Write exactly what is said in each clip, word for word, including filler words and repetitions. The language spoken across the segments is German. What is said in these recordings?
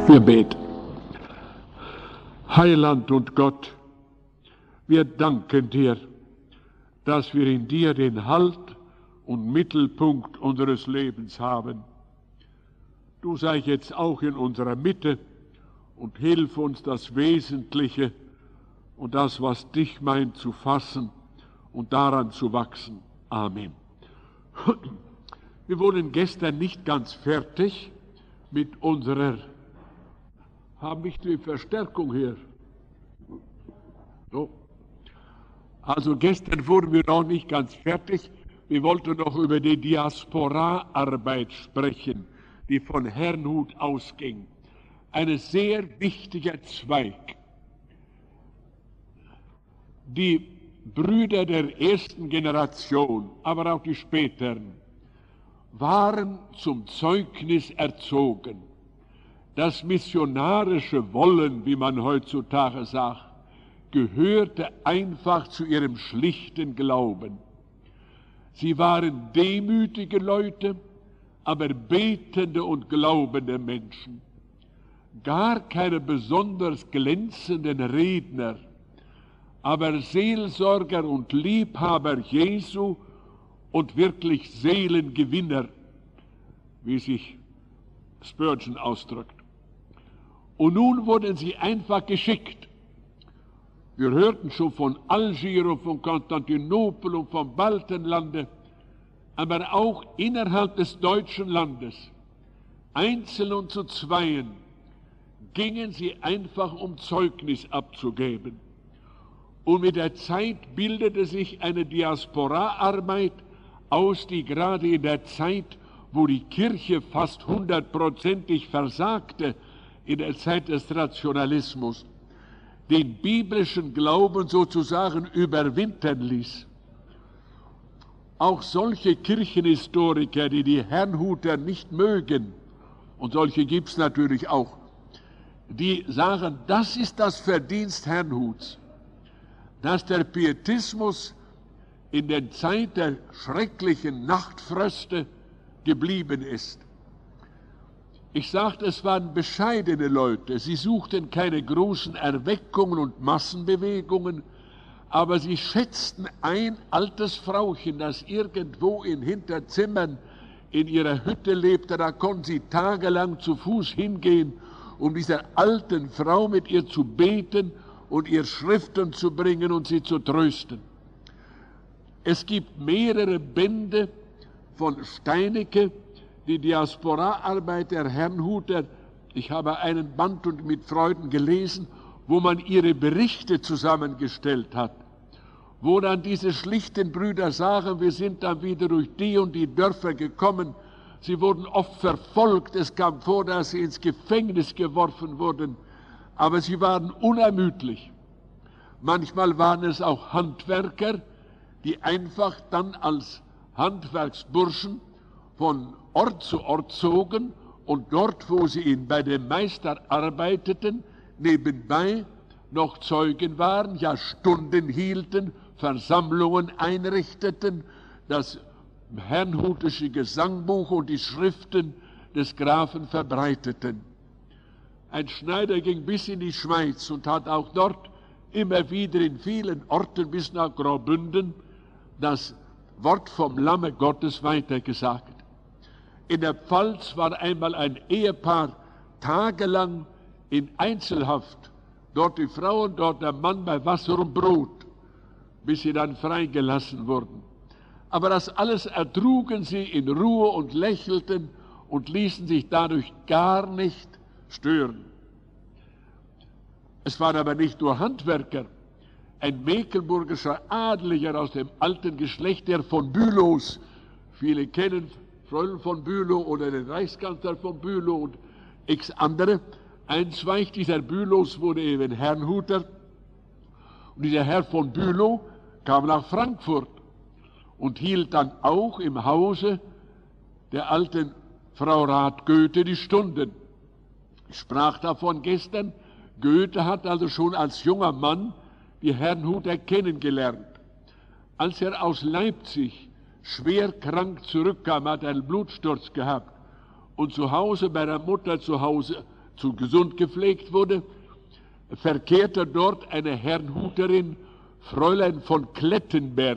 Wir beten. Heiland und Gott, wir danken dir, dass wir in dir den Halt und Mittelpunkt unseres Lebens haben. Du sei jetzt auch in unserer Mitte und hilf uns das Wesentliche und das, was dich meint, zu fassen und daran zu wachsen. Amen. Wir wurden gestern nicht ganz fertig mit unserer, haben nicht die Verstärkung hier. So. Also gestern wurden wir noch nicht ganz fertig. Wir wollten noch über die Diaspora-Arbeit sprechen, die von Herrnhut ausging. Ein sehr wichtiger Zweig. Die Brüder der ersten Generation, aber auch die späteren, waren zum Zeugnis erzogen. Das missionarische Wollen, wie man heutzutage sagt, gehörte einfach zu ihrem schlichten Glauben. Sie waren demütige Leute, aber betende und glaubende Menschen. Gar keine besonders glänzenden Redner, aber Seelsorger und Liebhaber Jesu und wirklich Seelengewinner, wie sich Spurgeon ausdrückt. Und nun wurden sie einfach geschickt. Wir hörten schon von Algier und von Konstantinopel und vom Baltenlande, aber auch innerhalb des deutschen Landes, einzeln und zu zweien, gingen sie einfach, um Zeugnis abzugeben. Und mit der Zeit bildete sich eine Diaspora-Arbeit aus, die gerade in der Zeit, wo die Kirche fast hundertprozentig versagte, in der Zeit des Rationalismus, den biblischen Glauben sozusagen überwintern ließ. Auch solche Kirchenhistoriker, die die Herrnhuter nicht mögen, und solche gibt es natürlich auch, die sagen, das ist das Verdienst Herrnhuts, dass der Pietismus in der Zeit der schrecklichen Nachtfröste geblieben ist. Ich sagte, es waren bescheidene Leute, sie suchten keine großen Erweckungen und Massenbewegungen, aber sie schätzten ein altes Frauchen, das irgendwo in Hinterzimmern in ihrer Hütte lebte. Da konnten sie tagelang zu Fuß hingehen, um dieser alten Frau mit ihr zu beten und ihr Schriften zu bringen und sie zu trösten. Es gibt mehrere Bände von Steinecke, die Diaspora-Arbeit der Herrnhuter. Ich habe einen Band und mit Freuden gelesen, wo man ihre Berichte zusammengestellt hat, wo dann diese schlichten Brüder sagen, wir sind dann wieder durch die und die Dörfer gekommen. Sie wurden oft verfolgt, es kam vor, dass sie ins Gefängnis geworfen wurden, aber sie waren unermüdlich. Manchmal waren es auch Handwerker, die einfach dann als Handwerksburschen von Ort zu Ort zogen und dort, wo sie ihn bei dem Meister arbeiteten, nebenbei noch Zeugen waren, ja Stunden hielten, Versammlungen einrichteten, das herrnhutische Gesangbuch und die Schriften des Grafen verbreiteten. Ein Schneider ging bis in die Schweiz und hat auch dort immer wieder in vielen Orten bis nach Graubünden das Wort vom Lamme Gottes weitergesagt. In der Pfalz war einmal ein Ehepaar tagelang in Einzelhaft, dort die Frau und dort der Mann bei Wasser und Brot, bis sie dann freigelassen wurden. Aber das alles ertrugen sie in Ruhe und lächelten und ließen sich dadurch gar nicht stören. Es waren aber nicht nur Handwerker. Ein mecklenburgischer Adeliger aus dem alten Geschlecht, der von Bülows, viele kennen Fräulein von Bülow oder den Reichskanzler von Bülow und x andere, ein Zweig dieser Bülows wurde eben Herrnhuter. Und dieser Herr von Bülow kam nach Frankfurt und hielt dann auch im Hause der alten Frau Rath Goethe die Stunden. Ich sprach davon gestern. Goethe hat also schon als junger Mann die Herrnhuter kennengelernt. Als er aus Leipzig schwer krank zurückkam, hat er einen Blutsturz gehabt und zu Hause bei der Mutter zu Hause zu gesund gepflegt wurde, verkehrte dort eine Herrnhuterin, Fräulein von Klettenberg.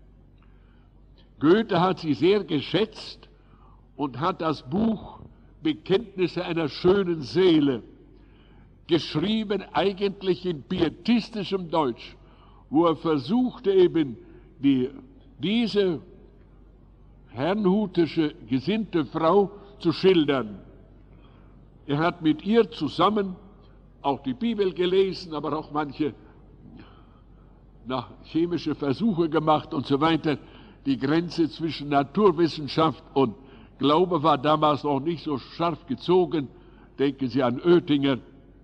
Goethe hat sie sehr geschätzt und hat das Buch Bekenntnisse einer schönen Seele, geschrieben eigentlich in pietistischem Deutsch, wo er versuchte eben die, diese herrnhutische gesinnte Frau zu schildern. Er hat mit ihr zusammen auch die Bibel gelesen, aber auch manche nach chemische Versuche gemacht und so weiter. Die Grenze zwischen Naturwissenschaft und Glaube war damals noch nicht so scharf gezogen. Denken Sie an Oettinger.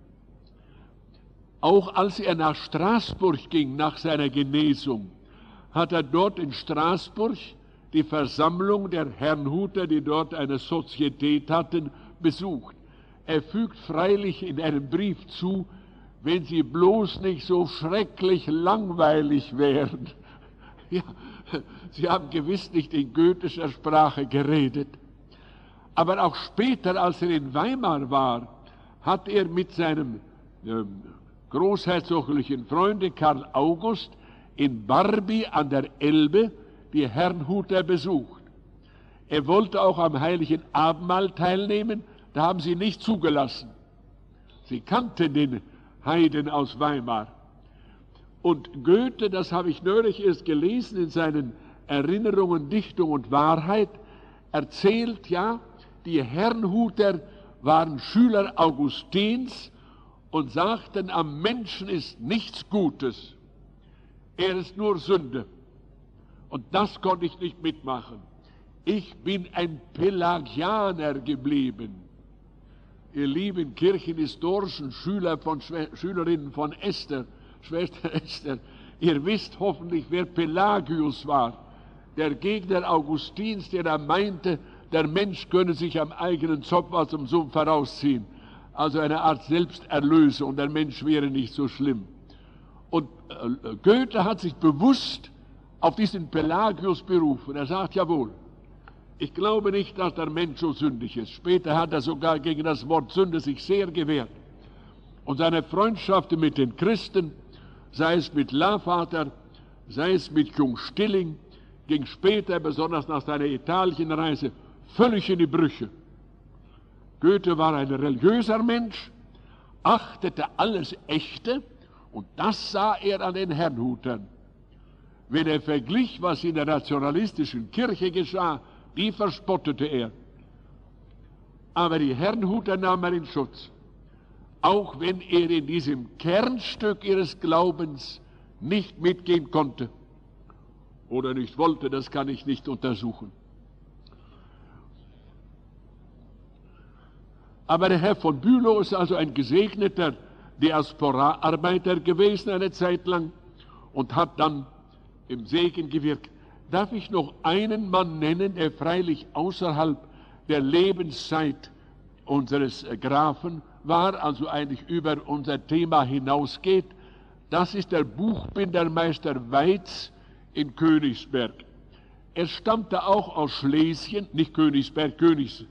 Auch als er nach Straßburg ging, nach seiner Genesung, hat er dort in Straßburg die Versammlung der Herrnhuter, die dort eine Sozietät hatten, besucht. Er fügt freilich in einem Brief zu, wenn sie bloß nicht so schrecklich langweilig wären. Ja, sie haben gewiss nicht in goethischer Sprache geredet. Aber auch später, als er in Weimar war, hat er mit seinem ähm, großherzoglichen Freunde Karl August in Barby an der Elbe die Herrnhuter besucht. Er wollte auch am Heiligen Abendmahl teilnehmen, da haben sie nicht zugelassen. Sie kannten den Heiden aus Weimar. Und Goethe, das habe ich neulich erst gelesen in seinen Erinnerungen, Dichtung und Wahrheit, erzählt ja, die Herrnhuter waren Schüler Augustins und sagten, am Menschen ist nichts Gutes, er ist nur Sünde. Und das konnte ich nicht mitmachen. Ich bin ein Pelagianer geblieben. Ihr lieben kirchenhistorischen Schüler von, Schülerinnen von Esther, Schwester Esther, ihr wisst hoffentlich, wer Pelagius war, der Gegner Augustins, der da meinte, der Mensch könne sich am eigenen Zopf aus dem Sumpf herausziehen. Also eine Art Selbsterlösung und der Mensch wäre nicht so schlimm. Und äh, Goethe hat sich bewusst auf diesen Pelagius berufen. Er sagt, jawohl, ich glaube nicht, dass der Mensch so sündig ist. Später hat er sogar gegen das Wort Sünde sich sehr gewehrt. Und seine Freundschaften mit den Christen, sei es mit Lavater, sei es mit Jung Stilling, ging später, besonders nach seiner Italienreise, völlig in die Brüche. Goethe war ein religiöser Mensch, achtete alles Echte, und das sah er an den Herrnhutern. Wenn er verglich, was in der nationalistischen Kirche geschah, die verspottete er. Aber die Herrnhuter nahm er in Schutz, auch wenn er in diesem Kernstück ihres Glaubens nicht mitgehen konnte oder nicht wollte, das kann ich nicht untersuchen. Aber der Herr von Bülow ist also ein gesegneter Diaspora-Arbeiter gewesen eine Zeit lang und hat dann im Segen gewirkt. Darf ich noch einen Mann nennen, der freilich außerhalb der Lebenszeit unseres Grafen war, also eigentlich über unser Thema hinausgeht? Das ist der Buchbindermeister Weiz in Königsberg. Er stammte auch aus Schlesien, nicht Königsberg, Königsfeld,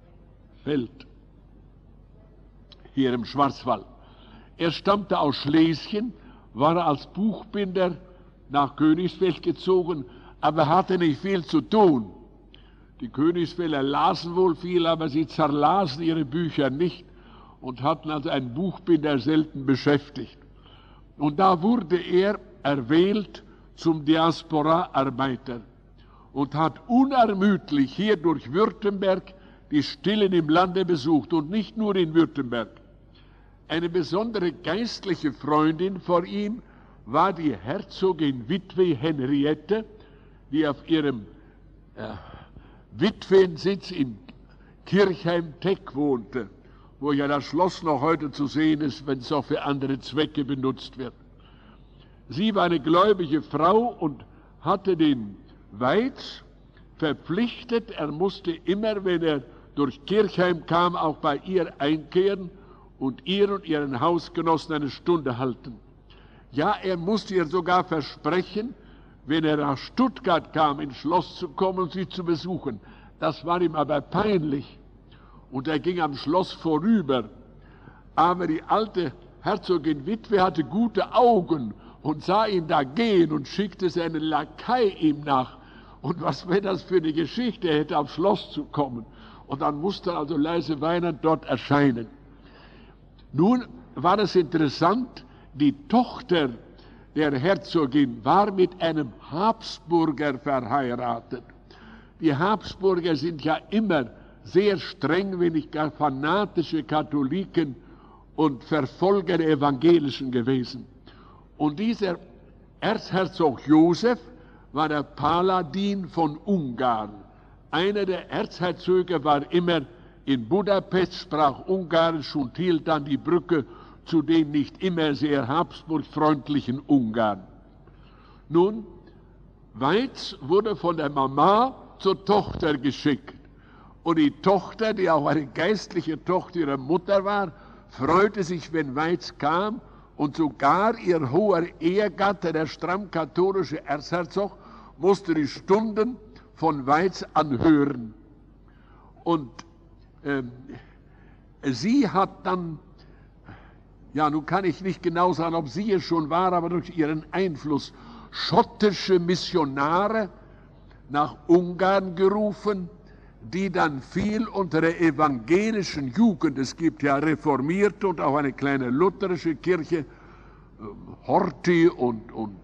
hier im Schwarzwald. Er stammte aus Schlesien, war als Buchbinder nach Königsfeld gezogen, aber hatte nicht viel zu tun. Die Königsfelder lasen wohl viel, aber sie zerlasen ihre Bücher nicht und hatten also einen Buchbinder selten beschäftigt. Und da wurde er erwählt zum Diaspora-Arbeiter und hat unermüdlich hier durch Württemberg die Stillen im Lande besucht und nicht nur in Württemberg. Eine besondere geistliche Freundin vor ihm war die Herzogin Witwe Henriette, die auf ihrem äh, Witwensitz in Kirchheim-Teck wohnte, wo ja das Schloss noch heute zu sehen ist, wenn es auch für andere Zwecke benutzt wird. Sie war eine gläubige Frau und hatte den Weiz verpflichtet, er musste immer, wenn er durch Kirchheim kam, auch bei ihr einkehren und ihr und ihren Hausgenossen eine Stunde halten. Ja, er musste ihr sogar versprechen, wenn er nach Stuttgart kam, ins Schloss zu kommen und sie zu besuchen. Das war ihm aber peinlich. Und er ging am Schloss vorüber. Aber die alte Herzogin Witwe hatte gute Augen und sah ihn da gehen und schickte seinen Lakai ihm nach. Und was wäre das für eine Geschichte, er hätte aufs Schloss zu kommen. Und dann musste also leise weinend dort erscheinen. Nun war es interessant, die Tochter der Herzogin war mit einem Habsburger verheiratet. Die Habsburger sind ja immer sehr streng, wenn nicht gar fanatische Katholiken und Verfolger der Evangelischen gewesen. Und dieser Erzherzog Josef war der Paladin von Ungarn. Einer der Erzherzöge war immer in Budapest, sprach Ungarisch und hielt dann die Brücke zu den nicht immer sehr habsburgfreundlichen Ungarn. Nun, Weiz wurde von der Mama zur Tochter geschickt. Und die Tochter, die auch eine geistliche Tochter ihrer Mutter war, freute sich, wenn Weiz kam. Und sogar ihr hoher Ehegatte, der stramm katholische Erzherzog, musste die Stunden von Weiz anhören. Und ähm, sie hat dann, ja, nun kann ich nicht genau sagen, ob sie es schon war, aber durch ihren Einfluss schottische Missionare nach Ungarn gerufen, die dann viel unter der evangelischen Jugend, es gibt ja reformierte und auch eine kleine lutherische Kirche, Horthy und, und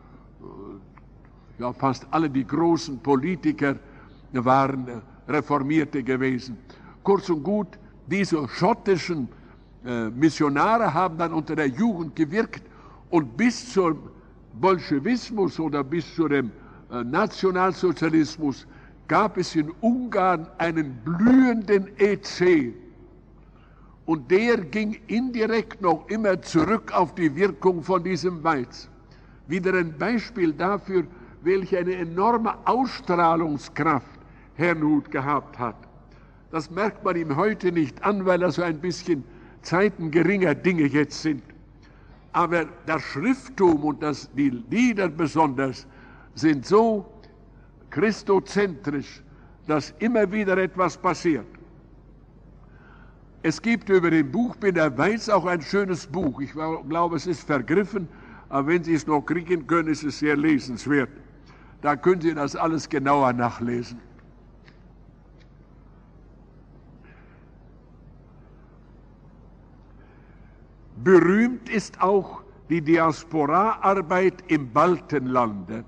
ja, fast alle die großen Politiker waren Reformierte gewesen. Kurz und gut, diese schottischen äh, Missionare haben dann unter der Jugend gewirkt und bis zum Bolschewismus oder bis zu dem äh, Nationalsozialismus gab es in Ungarn einen blühenden E C. Und der ging indirekt noch immer zurück auf die Wirkung von diesem Weiz. Wieder ein Beispiel dafür, welche eine enorme Ausstrahlungskraft Herrnhut gehabt hat. Das merkt man ihm heute nicht an, weil er so ein bisschen Zeiten geringer Dinge jetzt sind. Aber das Schrifttum und das, die Lieder besonders sind so christozentrisch, dass immer wieder etwas passiert. Es gibt über den Buchbinder Weiz auch ein schönes Buch. Ich glaube, es ist vergriffen, aber wenn Sie es noch kriegen können, ist es sehr lesenswert. Da können Sie das alles genauer nachlesen. Berühmt ist auch die Diaspora-Arbeit im Baltenlande.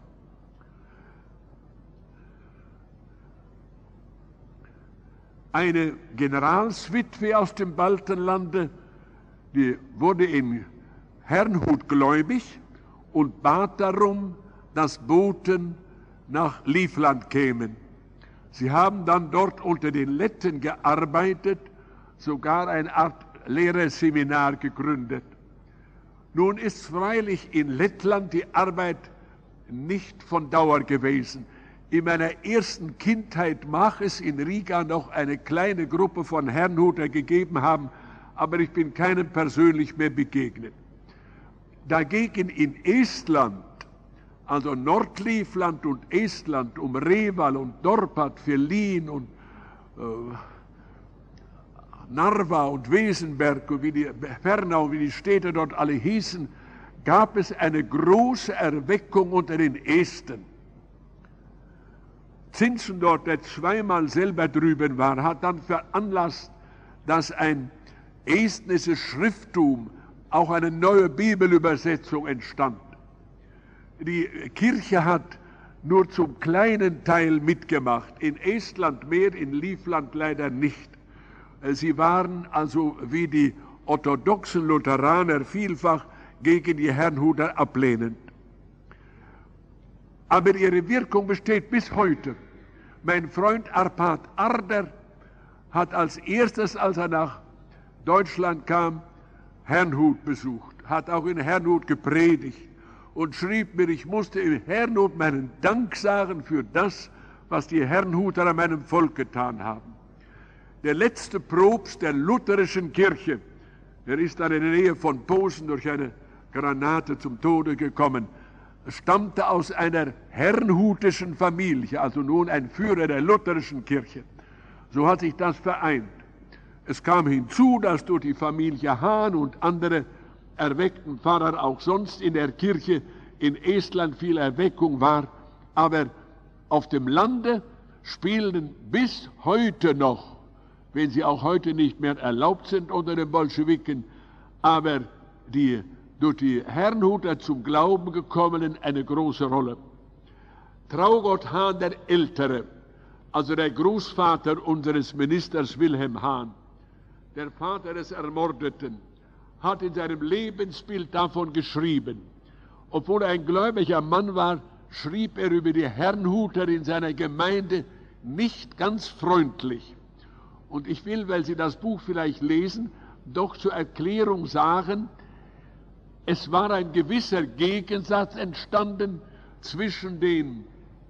Eine Generalswitwe aus dem Baltenlande, die wurde in Herrnhut gläubig und bat darum, dass Boten nach Livland kämen. Sie haben dann dort unter den Letten gearbeitet, sogar eine Art Lehrerseminar gegründet. Nun ist freilich in Lettland die Arbeit nicht von Dauer gewesen. In meiner ersten Kindheit mag es in Riga noch eine kleine Gruppe von Herrnhuter gegeben haben, aber ich bin keinem persönlich mehr begegnet. Dagegen in Estland, also Nordlivland und Estland, um Reval und Dorpat, Velin und äh, Narva und Wesenberg und wie die, Fernau, wie die Städte dort alle hießen, gab es eine große Erweckung unter den Esten. Zinzendorf, der zweimal selber drüben war, hat dann veranlasst, dass ein estnisches Schrifttum, auch eine neue Bibelübersetzung entstand. Die Kirche hat nur zum kleinen Teil mitgemacht, in Estland mehr, in Livland leider nicht. Sie waren also wie die orthodoxen Lutheraner vielfach gegen die Herrnhuter ablehnend. Aber ihre Wirkung besteht bis heute. Mein Freund Arpad Arder hat als erstes, als er nach Deutschland kam, Herrnhut besucht, hat auch in Herrnhut gepredigt und schrieb mir, ich musste in Herrnhut meinen Dank sagen für das, was die Herrnhuter an meinem Volk getan haben. Der letzte Propst der lutherischen Kirche, der ist dann in der Nähe von Posen durch eine Granate zum Tode gekommen, stammte aus einer herrnhutischen Familie, also nun ein Führer der lutherischen Kirche. So hat sich das vereint. Es kam hinzu, dass durch die Familie Hahn und andere erweckten Pfarrer auch sonst in der Kirche in Estland viel Erweckung war. Aber auf dem Lande spielten bis heute noch, wenn sie auch heute nicht mehr erlaubt sind unter den Bolschewiken, aber die durch die Herrnhuter zum Glauben gekommenen eine große Rolle. Traugott Hahn der Ältere, also der Großvater unseres Ministers Wilhelm Hahn, der Vater des Ermordeten, hat in seinem Lebensbild davon geschrieben. Obwohl er ein gläubiger Mann war, schrieb er über die Herrnhuter in seiner Gemeinde nicht ganz freundlich. Und ich will, weil Sie das Buch vielleicht lesen, doch zur Erklärung sagen, es war ein gewisser Gegensatz entstanden zwischen den,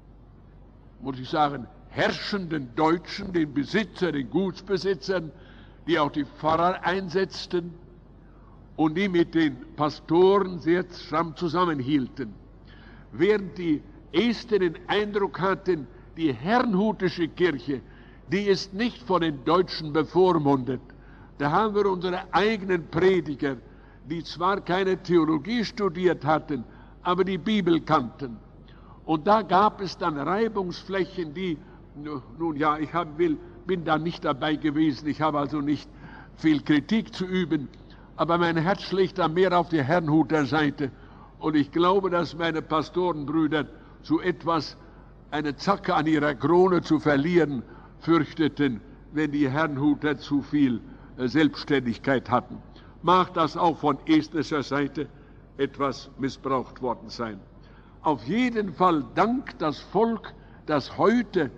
muss ich sagen, herrschenden Deutschen, den Besitzern, den Gutsbesitzern, die auch die Pfarrer einsetzten und die mit den Pastoren sehr stramm zusammenhielten. Während die Esten den Eindruck hatten, die herrnhutische Kirche, die ist nicht von den Deutschen bevormundet. Da haben wir unsere eigenen Prediger, die zwar keine Theologie studiert hatten, aber die Bibel kannten. Und da gab es dann Reibungsflächen, die, nun ja, ich hab, will, bin da nicht dabei gewesen, ich habe also nicht viel Kritik zu üben, aber mein Herz schlägt da mehr auf die Herrnhuter Seite. Und ich glaube, dass meine Pastorenbrüder so etwas, eine Zacke an ihrer Krone zu verlieren, fürchteten, wenn die Herrnhuter zu viel Selbstständigkeit hatten. Mag das auch von estnischer Seite etwas missbraucht worden sein. Auf jeden Fall dankt das Volk, das heute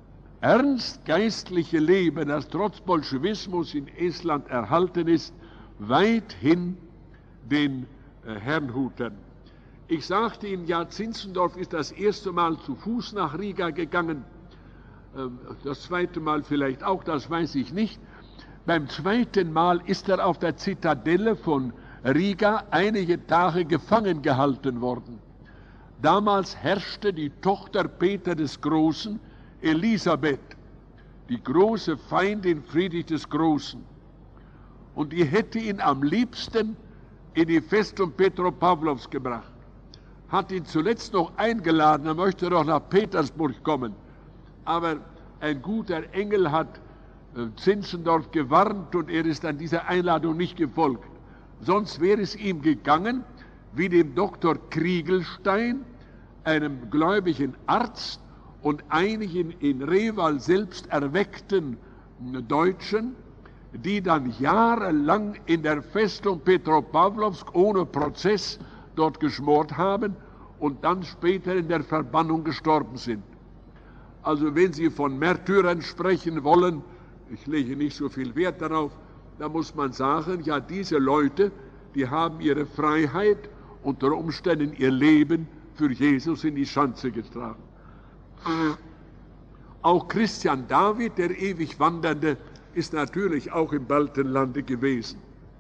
ernst geistliche Leben, das trotz Bolschewismus in Estland erhalten ist, weithin den äh, Herrnhutern. Ich sagte Ihnen ja, Zinzendorf ist das erste Mal zu Fuß nach Riga gegangen, ähm, das zweite Mal vielleicht auch, das weiß ich nicht. Beim zweiten Mal ist er auf der Zitadelle von Riga einige Tage gefangen gehalten worden. Damals herrschte die Tochter Peter des Großen, Elisabeth, die große Feindin Friedrich des Großen. Und die hätte ihn am liebsten in die Festung Petropavlovsk gebracht. Hat ihn zuletzt noch eingeladen, er möchte doch nach Petersburg kommen. Aber ein guter Engel hat Zinzendorf gewarnt und er ist an dieser Einladung nicht gefolgt. Sonst wäre es ihm gegangen wie dem Doktor Kriegelstein, einem gläubigen Arzt und einigen in Reval selbst erweckten Deutschen, die dann jahrelang in der Festung Petropavlovsk ohne Prozess dort geschmort haben und dann später in der Verbannung gestorben sind. Also wenn Sie von Märtyrern sprechen wollen, ich lege nicht so viel Wert darauf, da muss man sagen, ja, diese Leute, die haben ihre Freiheit, unter Umständen ihr Leben für Jesus in die Schanze getragen. Auch Christian David, der ewig Wandernde, ist natürlich auch im Baltenlande gewesen.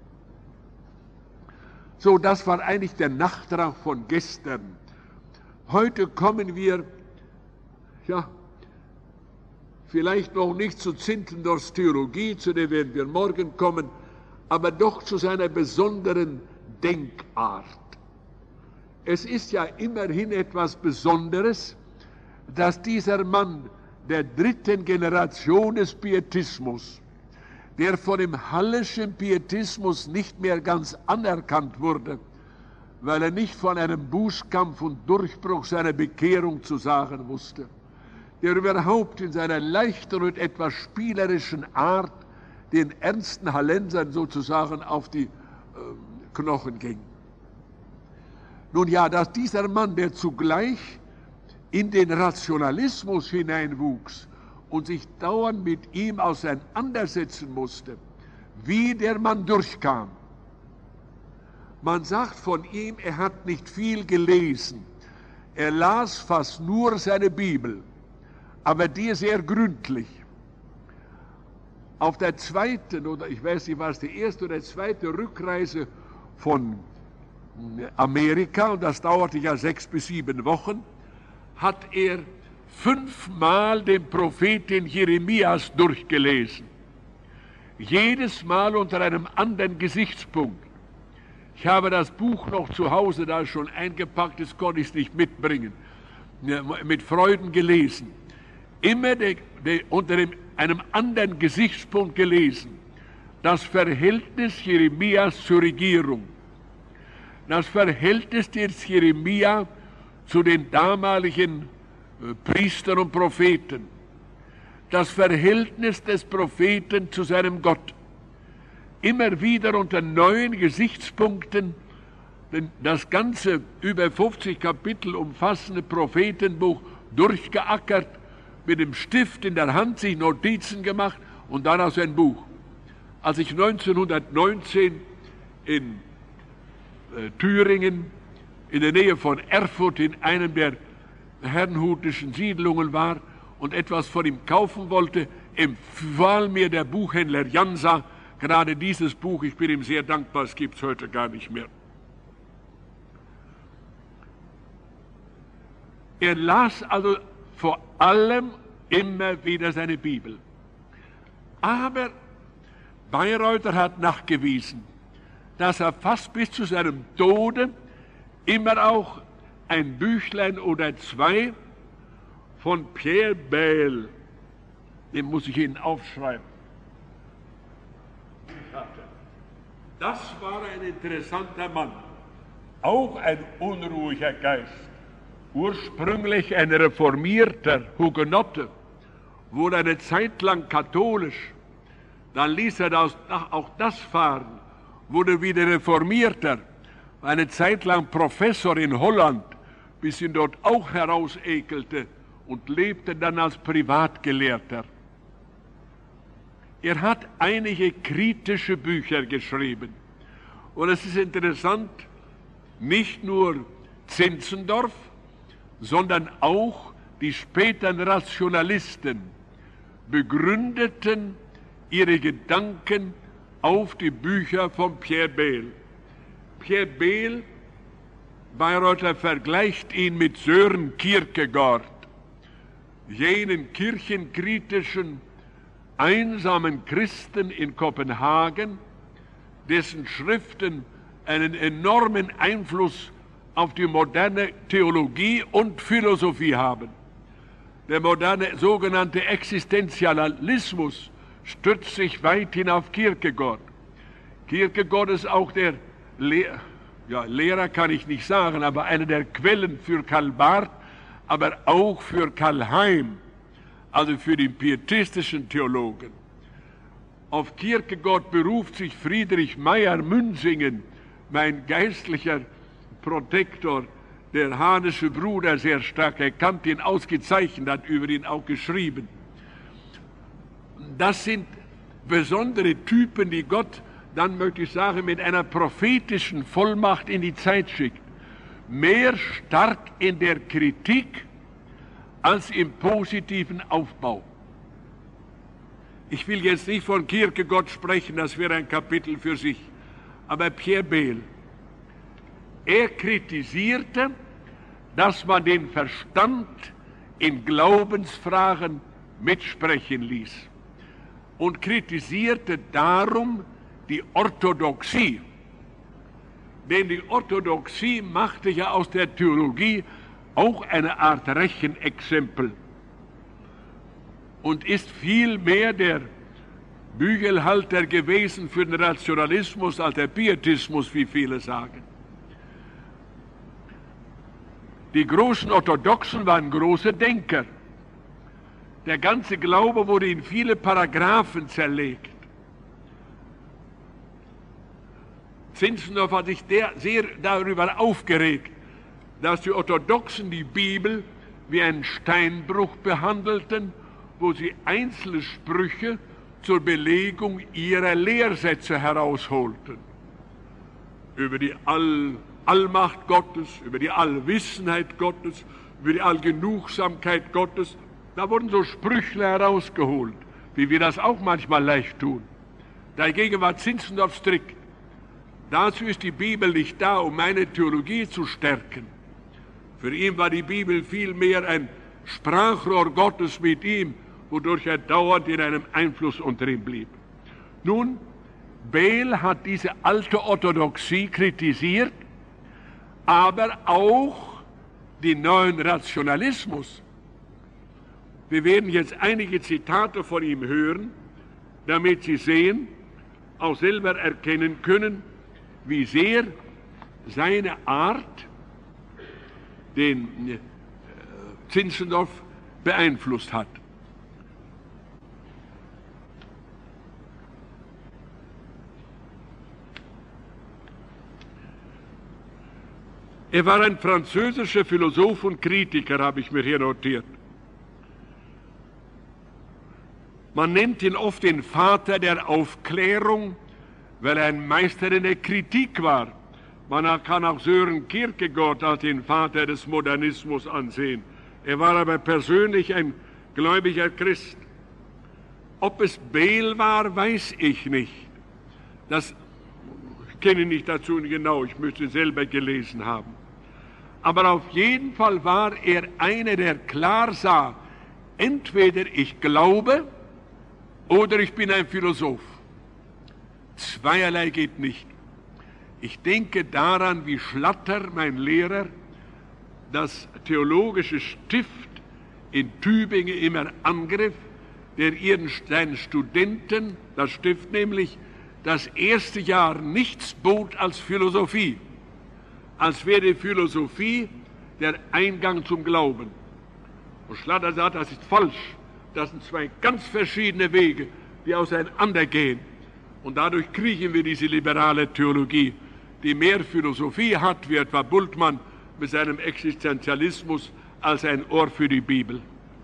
So, das war eigentlich der Nachtrag von gestern. Heute kommen wir, ja, vielleicht noch nicht zu Zinzendorfs Theologie, zu der werden wir morgen kommen, aber doch zu seiner besonderen Denkart. Es ist ja immerhin etwas Besonderes, dass dieser Mann der dritten Generation des Pietismus, der von dem Halleschen Pietismus nicht mehr ganz anerkannt wurde, weil er nicht von einem Bußkampf und Durchbruch seiner Bekehrung zu sagen wusste, der überhaupt in seiner leichten und etwas spielerischen Art den ernsten Hallensern sozusagen auf die äh, Knochen ging. Nun ja, dass dieser Mann, der zugleich in den Rationalismus hineinwuchs und sich dauernd mit ihm auseinandersetzen musste, wie der Mann durchkam. Man sagt von ihm, er hat nicht viel gelesen. Er las fast nur seine Bibel, aber die sehr gründlich. Auf der zweiten, oder ich weiß nicht, war es die erste oder zweite Rückreise von Amerika, und das dauerte ja sechs bis sieben Wochen, hat er fünfmal den Propheten Jeremias durchgelesen. jedes Mal unter einem anderen Gesichtspunkt. Ich habe das Buch noch zu Hause, da es schon eingepackt ist, konnte ich es nicht mitbringen, mit Freuden gelesen. Immer de, de, unter dem, einem anderen Gesichtspunkt gelesen. Das Verhältnis Jeremias zur Regierung. Das Verhältnis des Jeremia zu den damaligen äh, Priestern und Propheten. Das Verhältnis des Propheten zu seinem Gott. Immer wieder unter neuen Gesichtspunkten, denn das ganze über fünfzig Kapitel umfassende Prophetenbuch durchgeackert, mit dem Stift in der Hand sich Notizen gemacht und daraus ein Buch. Als ich neunzehnhundertneunzehn in äh, Thüringen, in der Nähe von Erfurt, in einem der herrnhutischen Siedlungen war und etwas von ihm kaufen wollte, empfahl mir der Buchhändler Jansa gerade dieses Buch. Ich bin ihm sehr dankbar, es gibt es heute gar nicht mehr. Er las also vor allem immer wieder seine Bibel. Aber Bayreuther hat nachgewiesen, dass er fast bis zu seinem Tode immer auch ein Büchlein oder zwei von Pierre Bayle, den muss ich Ihnen aufschreiben. Das war ein interessanter Mann, auch ein unruhiger Geist. Ursprünglich ein reformierter Hugenotte, wurde eine Zeit lang katholisch, dann ließ er das, auch das fahren, wurde wieder reformierter, war eine Zeit lang Professor in Holland, bis ihn dort auch herausekelte und lebte dann als Privatgelehrter. Er hat einige kritische Bücher geschrieben. Und es ist interessant, nicht nur Zinzendorf, sondern auch die späteren Rationalisten begründeten ihre Gedanken auf die Bücher von Pierre Bayle. Pierre Bayle, Bayreuther vergleicht ihn mit Søren Kierkegaard, jenen kirchenkritischen, einsamen Christen in Kopenhagen, dessen Schriften einen enormen Einfluss auf die moderne Theologie und Philosophie haben. Der moderne sogenannte Existenzialismus stützt sich weithin auf Kierkegaard. Kierkegaard ist auch der Le ja, Lehrer, kann ich nicht sagen, aber einer der Quellen für Karl Barth, aber auch für Karl Heim, also für die pietistischen Theologen. Auf Kierkegaard beruft sich Friedrich Meyer-Münsingen, mein geistlicher Protektor, der Hanesche Bruder, sehr stark. Er kannte ihn ausgezeichnet, hat über ihn auch geschrieben. Das sind besondere Typen, die Gott, dann möchte ich sagen, mit einer prophetischen Vollmacht in die Zeit schickt. Mehr stark in der Kritik als im positiven Aufbau. Ich will jetzt nicht von Kierkegaard sprechen, das wäre ein Kapitel für sich, aber Pierre Bayle, er kritisierte, dass man den Verstand in Glaubensfragen mitsprechen ließ und kritisierte darum die Orthodoxie. Denn die Orthodoxie machte ja aus der Theologie auch eine Art Rechenexempel und ist viel mehr der Bügelhalter gewesen für den Rationalismus als der Pietismus, wie viele sagen. Die großen Orthodoxen waren große Denker. Der ganze Glaube wurde in viele Paragraphen zerlegt. Zinzendorf hat sich der, sehr darüber aufgeregt, dass die Orthodoxen die Bibel wie einen Steinbruch behandelten, wo sie einzelne Sprüche zur Belegung ihrer Lehrsätze herausholten. Über die All Allmacht Gottes, über die Allwissenheit Gottes, über die Allgenugsamkeit Gottes. Da wurden so Sprüche herausgeholt, wie wir das auch manchmal leicht tun. Dagegen war Zinzendorf strikt. Dazu ist die Bibel nicht da, um meine Theologie zu stärken. Für ihn war die Bibel vielmehr ein Sprachrohr Gottes mit ihm, wodurch er dauernd in einem Einfluss unter ihm blieb. Nun, Beel hat diese alte Orthodoxie kritisiert, aber auch den neuen Rationalismus. Wir werden jetzt einige Zitate von ihm hören, damit Sie sehen, auch selber erkennen können, wie sehr seine Art den äh, Zinzendorf beeinflusst hat. Er war ein französischer Philosoph und Kritiker, habe ich mir hier notiert. Man nennt ihn oft den Vater der Aufklärung, weil er ein Meister in der Kritik war. Man kann auch Sören Kierkegaard als den Vater des Modernismus ansehen. Er war aber persönlich ein gläubiger Christ. Ob es Beel war, weiß ich nicht. Das ich kenne nicht dazu genau, ich müsste selber gelesen haben. Aber auf jeden Fall war er einer, der klar sah, entweder ich glaube oder ich bin ein Philosoph. Zweierlei geht nicht. Ich denke daran, wie Schlatter, mein Lehrer, das theologische Stift in Tübingen immer angriff, der ihren, seinen Studenten, das Stift nämlich, das erste Jahr nichts bot als Philosophie, als wäre die Philosophie der Eingang zum Glauben. Und Schlatter sagt, das ist falsch. Das sind zwei ganz verschiedene Wege, die auseinandergehen. Und dadurch kriegen wir diese liberale Theologie, die mehr Philosophie hat, wie etwa Bultmann mit seinem Existenzialismus, als ein Ohr für die Bibel.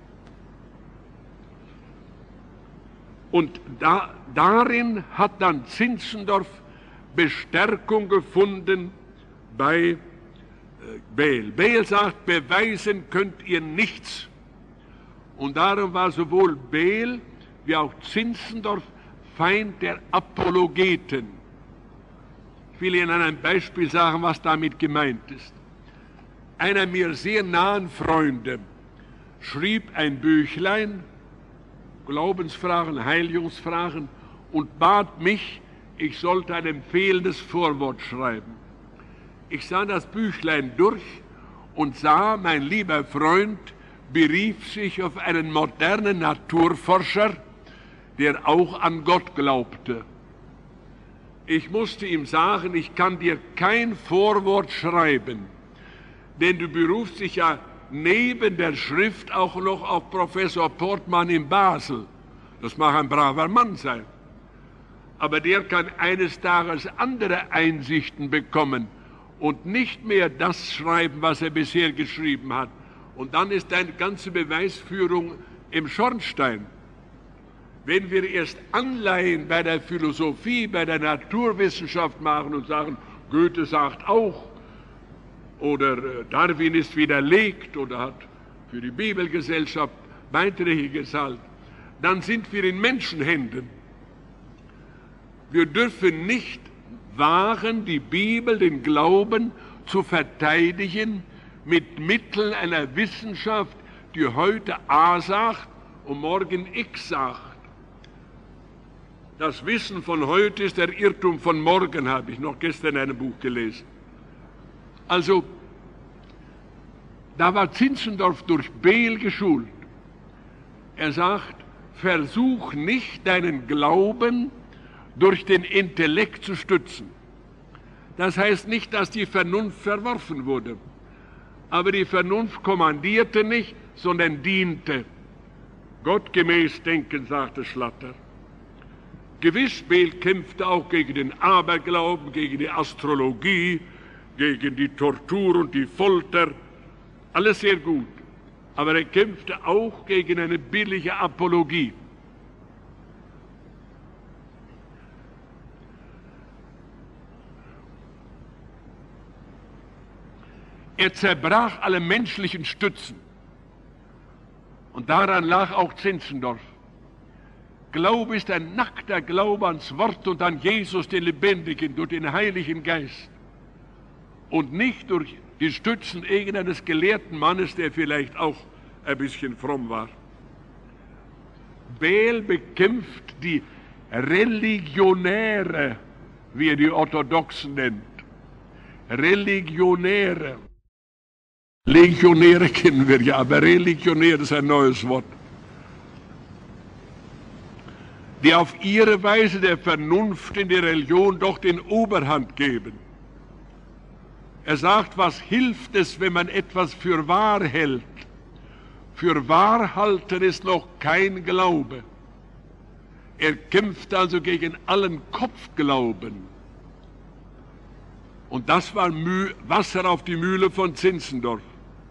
Und da, darin hat dann Zinzendorf Bestärkung gefunden bei äh, Beel. Beel sagt, beweisen könnt ihr nichts. Und darum war sowohl Beel wie auch Zinzendorf Feind der Apologeten. Ich will Ihnen ein Beispiel sagen, was damit gemeint ist. Einer mir sehr nahen Freunde schrieb ein Büchlein, Glaubensfragen, Heiligungsfragen, und bat mich, ich sollte ein empfehlendes Vorwort schreiben. Ich sah das Büchlein durch und sah, mein lieber Freund berief sich auf einen modernen Naturforscher, der auch an Gott glaubte. Ich musste ihm sagen, ich kann dir kein Vorwort schreiben, denn du berufst dich ja neben der Schrift auch noch auf Professor Portmann in Basel. Das mag ein braver Mann sein. Aber der kann eines Tages andere Einsichten bekommen und nicht mehr das schreiben, was er bisher geschrieben hat. Und dann ist deine ganze Beweisführung im Schornstein. Wenn wir erst Anleihen bei der Philosophie, bei der Naturwissenschaft machen und sagen, Goethe sagt auch, oder Darwin ist widerlegt oder hat für die Bibelgesellschaft Beiträge gezahlt, dann sind wir in Menschenhänden. Wir dürfen nicht wagen, die Bibel, den Glauben zu verteidigen mit Mitteln einer Wissenschaft, die heute A sagt und morgen X sagt. Das Wissen von heute ist der Irrtum von morgen, habe ich noch gestern in einem Buch gelesen. Also, da war Zinzendorf durch Beel geschult. Er sagt, versuch nicht deinen Glauben durch den Intellekt zu stützen. Das heißt nicht, dass die Vernunft verworfen wurde, aber die Vernunft kommandierte nicht, sondern diente. Gottgemäß denken, sagte Schlatter. Gewiss, Beel kämpfte auch gegen den Aberglauben, gegen die Astrologie, gegen die Tortur und die Folter. Alles sehr gut. Aber er kämpfte auch gegen eine billige Apologie. Er zerbrach alle menschlichen Stützen. Und daran lag auch Zinzendorf. Glaube ist ein nackter Glaube ans Wort und an Jesus, den Lebendigen, durch den Heiligen Geist. Und nicht durch die Stützen irgendeines gelehrten Mannes, der vielleicht auch ein bisschen fromm war. Beel bekämpft die Religionäre, wie er die Orthodoxen nennt. Religionäre. Legionäre kennen wir ja, aber Religionär ist ein neues Wort. Die auf ihre Weise der Vernunft in die Religion doch den Oberhand geben. Er sagt, was hilft es, wenn man etwas für wahr hält? Für wahr halten ist noch kein Glaube. Er kämpft also gegen allen Kopfglauben. Und das war Müh- Wasser auf die Mühle von Zinzendorf.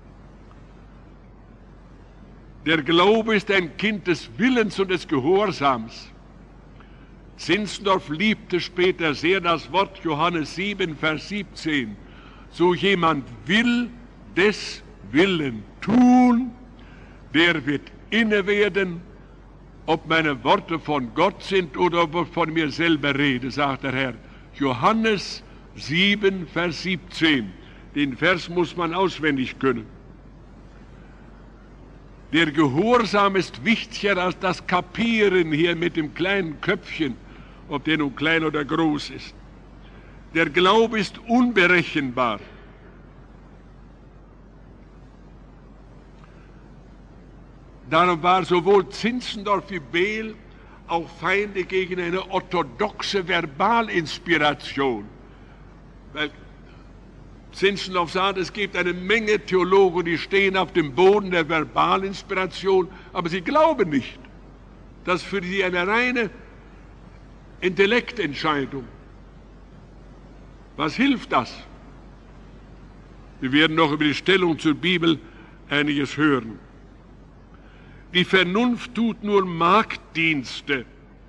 Der Glaube ist ein Kind des Willens und des Gehorsams. Zinzendorf liebte später sehr das Wort Johannes sieben, Vers siebzehn. So jemand will des Willen tun, der wird inne werden, ob meine Worte von Gott sind oder ob ich von mir selber rede, sagt der Herr. Johannes sieben, Vers siebzehn. Den Vers muss man auswendig können. Der Gehorsam ist wichtiger als das Kapieren hier mit dem kleinen Köpfchen, ob der nun klein oder groß ist. Der Glaube ist unberechenbar. Darum war sowohl Zinzendorf wie Behl auch Feinde gegen eine orthodoxe Verbalinspiration. Weil Zinzendorf sagt, es gibt eine Menge Theologen, die stehen auf dem Boden der Verbalinspiration, aber sie glauben nicht. Das ist für sie eine reine Intellektentscheidung. Was hilft das? Wir werden noch über die Stellung zur Bibel einiges hören. Die Vernunft tut nur Magddienste.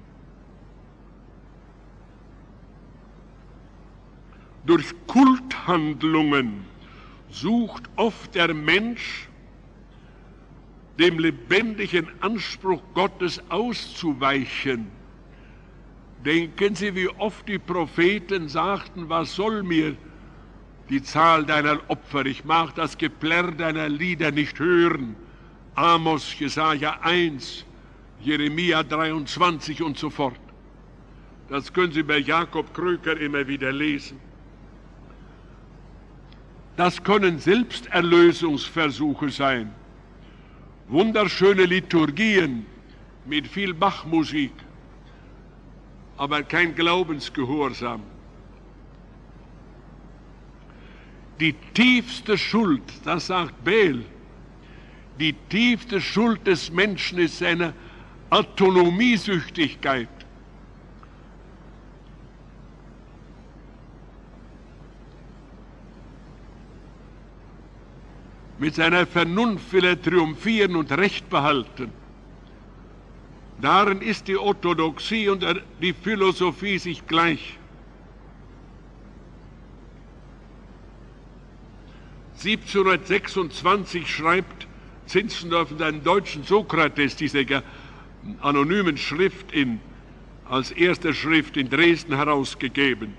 Durch Kulthandlungen sucht oft der Mensch, dem lebendigen Anspruch Gottes auszuweichen. Denken Sie, wie oft die Propheten sagten, was soll mir die Zahl deiner Opfer, ich mag das Geplärr deiner Lieder nicht hören. Amos, Jesaja eins, Jeremia dreiundzwanzig und so fort. Das können Sie bei Jakob Kröker immer wieder lesen. Das können Selbsterlösungsversuche sein. Wunderschöne Liturgien mit viel Bachmusik, aber kein Glaubensgehorsam. Die tiefste Schuld, das sagt Behl, die tiefste Schuld des Menschen ist seine Autonomiesüchtigkeit. Mit seiner Vernunft will er triumphieren und Recht behalten. Darin ist die Orthodoxie und die Philosophie sich gleich. siebzehnhundertsechsundzwanzig schreibt Zinzendorf in seinem deutschen Sokrates, dieser anonymen Schrift in, als erste Schrift in Dresden herausgegeben.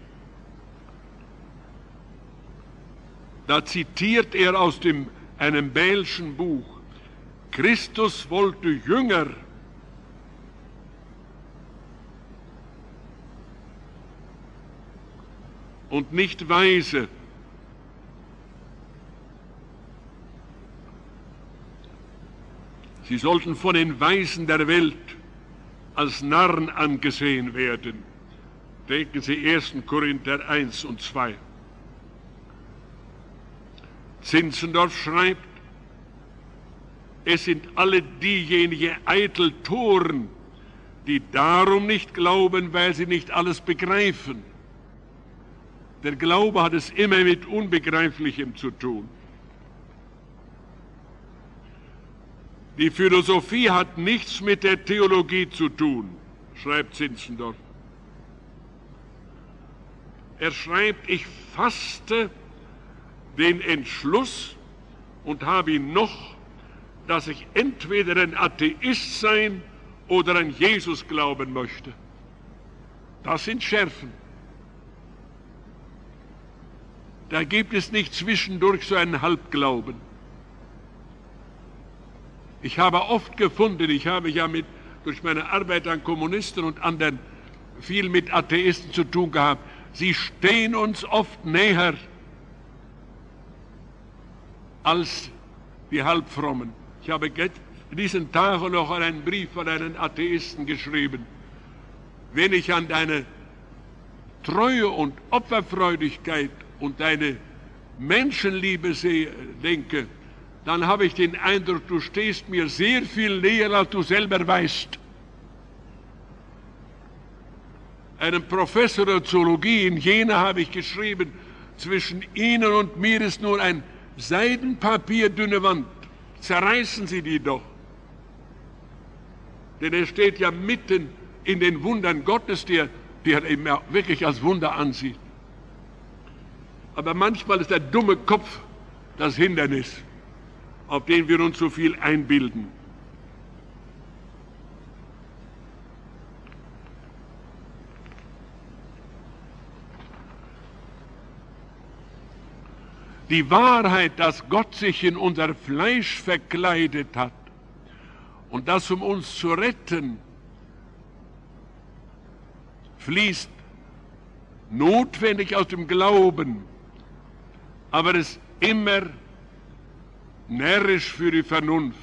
Da zitiert er aus dem, einem Behlschen Buch: Christus wollte Jünger und nicht Weise. Sie sollten von den Weisen der Welt als Narren angesehen werden. Denken Sie ersten Korinther eins und zwei. Zinzendorf schreibt, es sind alle diejenigen eitel Toren, die darum nicht glauben, weil sie nicht alles begreifen. Der Glaube hat es immer mit Unbegreiflichem zu tun. Die Philosophie hat nichts mit der Theologie zu tun, schreibt Zinzendorf. Er schreibt, ich fasste den Entschluss und habe ihn noch, dass ich entweder ein Atheist sein oder an Jesus glauben möchte. Das sind Schärfen. Da gibt es nicht zwischendurch so einen Halbglauben. Ich habe oft gefunden, ich habe ja mit, durch meine Arbeit an Kommunisten und anderen viel mit Atheisten zu tun gehabt. Sie stehen uns oft näher als die Halbfrommen. Ich habe in diesen Tagen noch einen Brief von einem Atheisten geschrieben. Wenn ich an deine Treue und Opferfreudigkeit und deine Menschenliebe sehe, denke, dann habe ich den Eindruck, du stehst mir sehr viel näher, als du selber weißt. Einem Professor der Zoologie in Jena habe ich geschrieben, zwischen Ihnen und mir ist nur ein Seidenpapierdünne Wand. Zerreißen Sie die doch. Denn er steht ja mitten in den Wundern Gottes, die er, die er eben wirklich als Wunder ansieht. Aber manchmal ist der dumme Kopf das Hindernis, auf den wir uns so viel einbilden. Die Wahrheit, dass Gott sich in unser Fleisch verkleidet hat und das, um uns zu retten, fließt notwendig aus dem Glauben, aber ist immer närrisch für die Vernunft.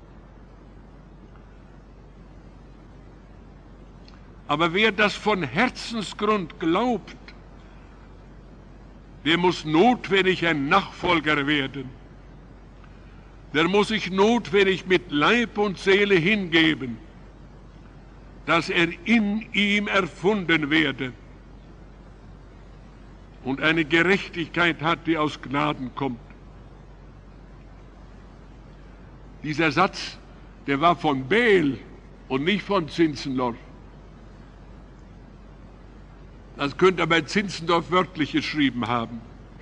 Aber wer das von Herzensgrund glaubt, der muss notwendig ein Nachfolger werden. Der muss sich notwendig mit Leib und Seele hingeben, dass er in ihm erfunden werde und eine Gerechtigkeit hat, die aus Gnaden kommt. Dieser Satz, der war von Beel und nicht von Zinzendorf. Das könnte aber Zinzendorf wörtlich geschrieben haben.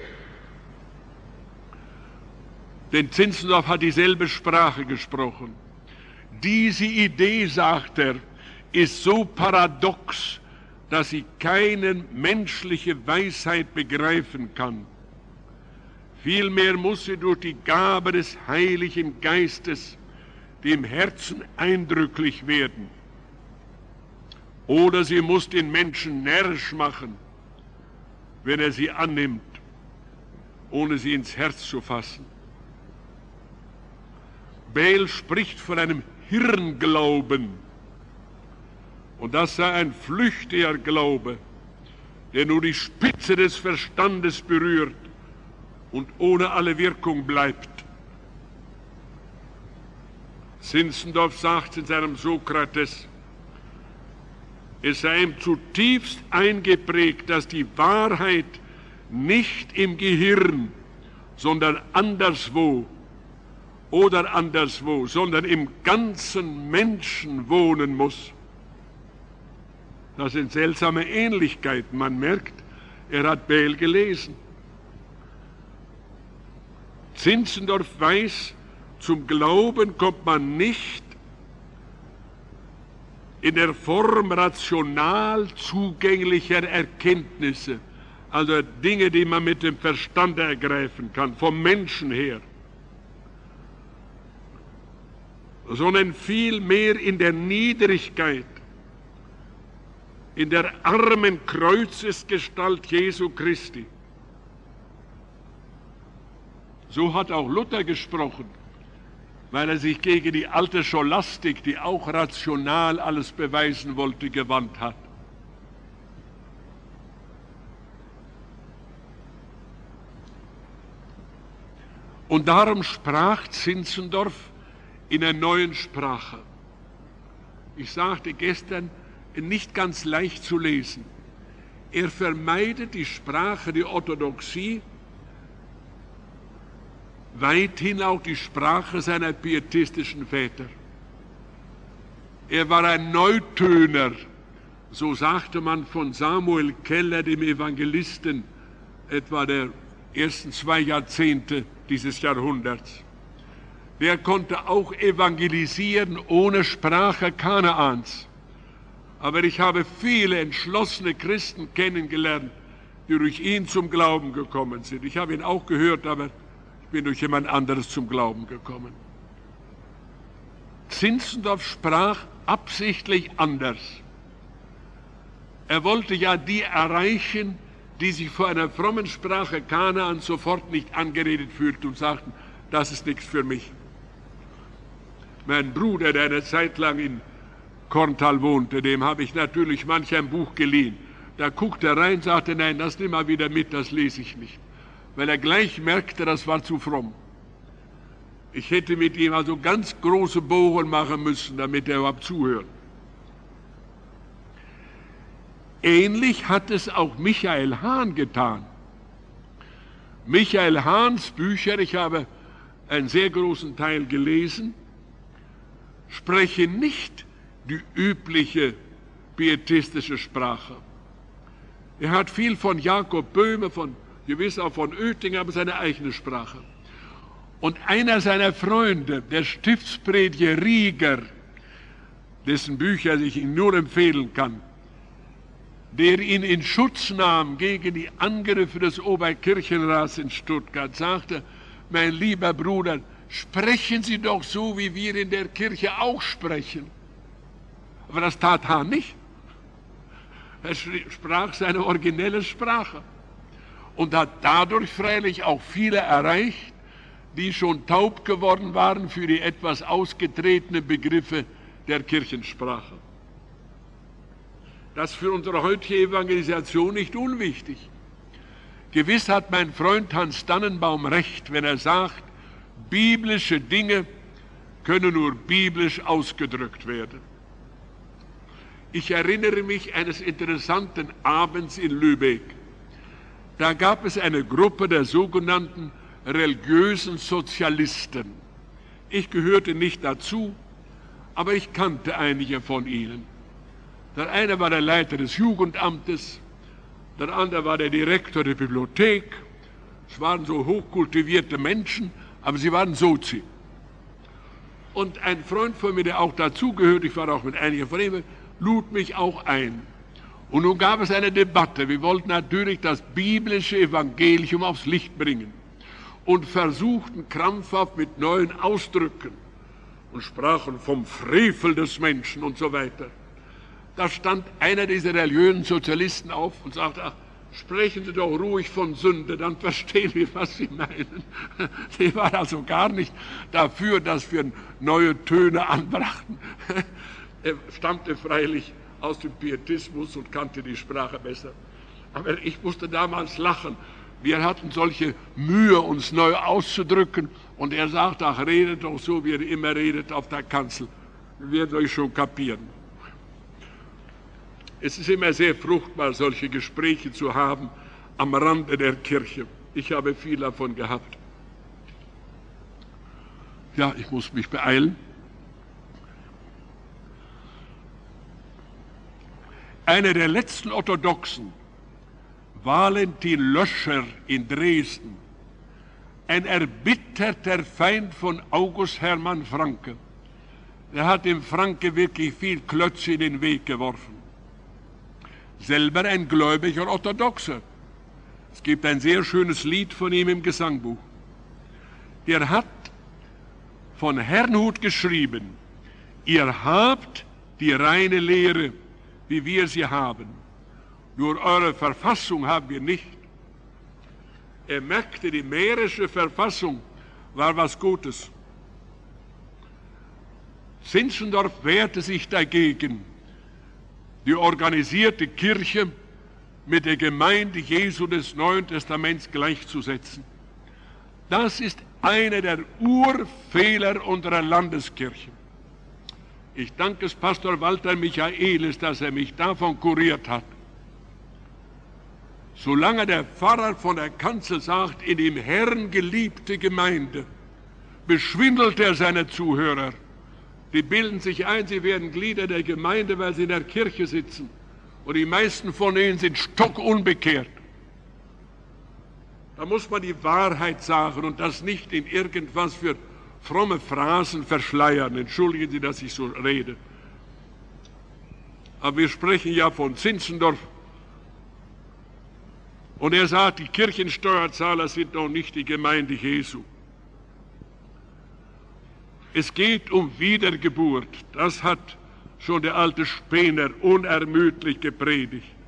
Denn Zinzendorf hat dieselbe Sprache gesprochen. Diese Idee, sagt er, ist so paradox, dass sie keine menschliche Weisheit begreifen kann. Vielmehr muss sie durch die Gabe des Heiligen Geistes dem Herzen eindrücklich werden. Oder sie muss den Menschen närrisch machen, wenn er sie annimmt, ohne sie ins Herz zu fassen. Beel spricht von einem Hirnglauben. Und das sei ein flüchtiger Glaube, der nur die Spitze des Verstandes berührt und ohne alle Wirkung bleibt. Zinzendorf sagt in seinem Sokrates, es sei ihm zutiefst eingeprägt, dass die Wahrheit nicht im Gehirn, sondern anderswo oder anderswo, sondern im ganzen Menschen wohnen muss. Das sind seltsame Ähnlichkeiten. Man merkt, er hat Beel gelesen. Zinzendorf weiß, zum Glauben kommt man nicht in der Form rational zugänglicher Erkenntnisse, also Dinge, die man mit dem Verstand ergreifen kann, vom Menschen her, sondern vielmehr in der Niedrigkeit, in der armen Kreuzesgestalt Jesu Christi. So hat auch Luther gesprochen, weil er sich gegen die alte Scholastik, die auch rational alles beweisen wollte, gewandt hat. Und darum sprach Zinzendorf in einer neuen Sprache. Ich sagte gestern, nicht ganz leicht zu lesen. Er vermeidet die Sprache der Orthodoxie, weithin auch die Sprache seiner pietistischen Väter. Er war ein Neutöner, so sagte man von Samuel Keller, dem Evangelisten, etwa der ersten zwei Jahrzehnte dieses Jahrhunderts. Der konnte auch evangelisieren ohne Sprache Kanaans. Aber ich habe viele entschlossene Christen kennengelernt, die durch ihn zum Glauben gekommen sind. Ich habe ihn auch gehört, aber ich bin durch jemand anderes zum Glauben gekommen. Zinzendorf sprach absichtlich anders. Er wollte ja die erreichen, die sich vor einer frommen Sprache Kanaan sofort nicht angeredet fühlten und sagten, das ist nichts für mich. Mein Bruder, der eine Zeit lang in Korntal wohnte, dem habe ich natürlich manch ein Buch geliehen. Da guckte er rein, sagte, nein, das nimm mal wieder mit, das lese ich nicht. Weil er gleich merkte, das war zu fromm. Ich hätte mit ihm also ganz große Bogen machen müssen, damit er überhaupt zuhört. Ähnlich hat es auch Michael Hahn getan. Michael Hahns Bücher, ich habe einen sehr großen Teil gelesen, sprechen nicht die übliche pietistische Sprache. Er hat viel von Jakob Böhme, von gewiss auch von Oettinger, aber seine eigene Sprache. Und einer seiner Freunde, der Stiftsprediger Rieger, dessen Bücher ich Ihnen nur empfehlen kann, der ihn in Schutz nahm gegen die Angriffe des Oberkirchenrats in Stuttgart, sagte, mein lieber Bruder, sprechen Sie doch so, wie wir in der Kirche auch sprechen. Aber das tat Hahn nicht. Er sprach seine originelle Sprache und hat dadurch freilich auch viele erreicht, die schon taub geworden waren für die etwas ausgetretenen Begriffe der Kirchensprache. Das ist für unsere heutige Evangelisation nicht unwichtig. Gewiss hat mein Freund Hans Dannenbaum recht, wenn er sagt, biblische Dinge können nur biblisch ausgedrückt werden. Ich erinnere mich eines interessanten Abends in Lübeck. Da gab es eine Gruppe der sogenannten religiösen Sozialisten. Ich gehörte nicht dazu, aber ich kannte einige von ihnen. Der eine war der Leiter des Jugendamtes, der andere war der Direktor der Bibliothek. Es waren so hochkultivierte Menschen, aber sie waren Sozi. Und ein Freund von mir, der auch dazugehört, ich war auch mit einigen von ihm, lud mich auch ein. Und nun gab es eine Debatte. Wir wollten natürlich das biblische Evangelium aufs Licht bringen und versuchten krampfhaft mit neuen Ausdrücken und sprachen vom Frevel des Menschen und so weiter. Da stand einer dieser religiösen Sozialisten auf und sagte, ach, sprechen Sie doch ruhig von Sünde, dann verstehen wir, was Sie meinen. Sie waren also gar nicht dafür, dass wir neue Töne anbrachten. Er stammte freilich aus dem Pietismus und kannte die Sprache besser. Aber ich musste damals lachen. Wir hatten solche Mühe, uns neu auszudrücken. Und er sagte, ach, redet doch so, wie ihr immer redet auf der Kanzel. Wir werden euch schon kapieren. Es ist immer sehr fruchtbar, solche Gespräche zu haben am Rande der Kirche. Ich habe viel davon gehabt. Ja, ich muss mich beeilen. Einer der letzten Orthodoxen, Valentin Löscher in Dresden, ein erbitterter Feind von August Hermann Franke, der hat dem Franke wirklich viel Klötze in den Weg geworfen. Selber ein gläubiger Orthodoxer. Es gibt ein sehr schönes Lied von ihm im Gesangbuch. Der hat von Herrnhut geschrieben, ihr habt die reine Lehre, wie wir sie haben. Nur eure Verfassung haben wir nicht. Er merkte, die mährische Verfassung war was Gutes. Zinzendorf wehrte sich dagegen, die organisierte Kirche mit der Gemeinde Jesu des Neuen Testaments gleichzusetzen. Das ist einer der Urfehler unserer Landeskirche. Ich danke es Pastor Walter Michaelis, dass er mich davon kuriert hat. Solange der Pfarrer von der Kanzel sagt, in dem Herrn geliebte Gemeinde, beschwindelt er seine Zuhörer. Die bilden sich ein, sie werden Glieder der Gemeinde, weil sie in der Kirche sitzen. Und die meisten von ihnen sind stockunbekehrt. Da muss man die Wahrheit sagen und das nicht in irgendwas für fromme Phrasen verschleiern. Entschuldigen Sie, dass ich so rede. Aber wir sprechen ja von Zinzendorf. Und er sagt, die Kirchensteuerzahler sind noch nicht die Gemeinde Jesu. Es geht um Wiedergeburt. Das hat schon der alte Spener unermüdlich gepredigt.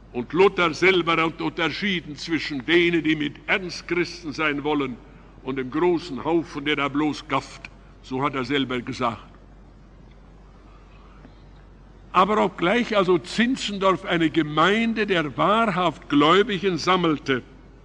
Und Luther selber hat unterschieden zwischen denen, die mit Ernst Christen sein wollen, und dem großen Haufen, der da bloß gafft. So hat er selber gesagt. Aber obgleich also Zinzendorf eine Gemeinde der wahrhaft Gläubigen sammelte,